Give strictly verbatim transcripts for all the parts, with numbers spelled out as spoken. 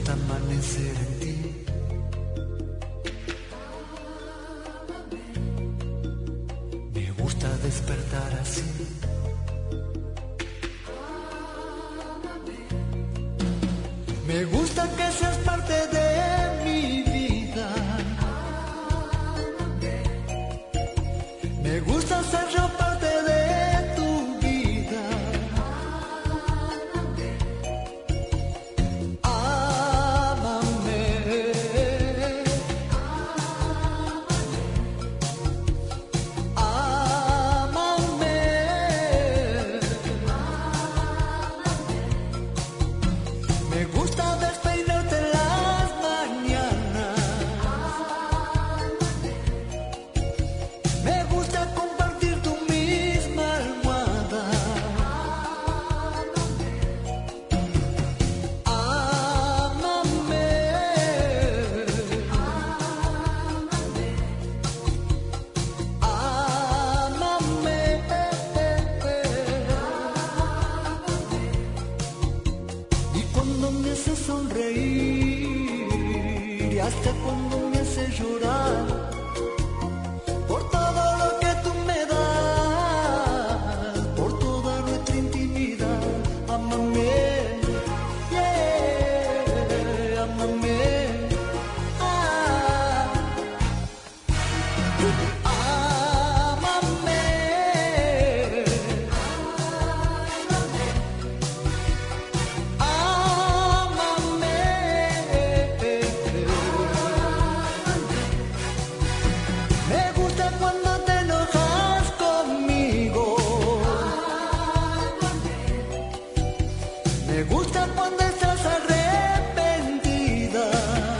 gusta amanecer en ti. Me gusta despertar así. Me gusta que seas parte de mi vida. Me gusta ser yo parte de tu vida. Ámame. Ámame. Me gusta despeinarte en las mañanas. Me gusta compartir tu misma almohada. Ámame. Ámame. Y cuando me haces sonreír y hasta cuando me haces llorar, por todo lo que tú me das, por toda nuestra intimidad. Ámame, yeah, ámame. Ah, ámame. Ámame. Me gusta cuando te enojas conmigo. Me gusta cuando estás arrepentida.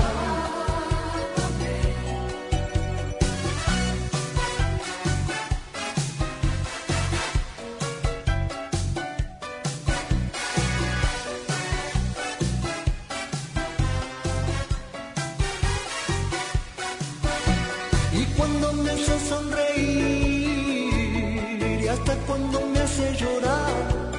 Y cuando me hace sonreír y hasta cuando me hace llorar,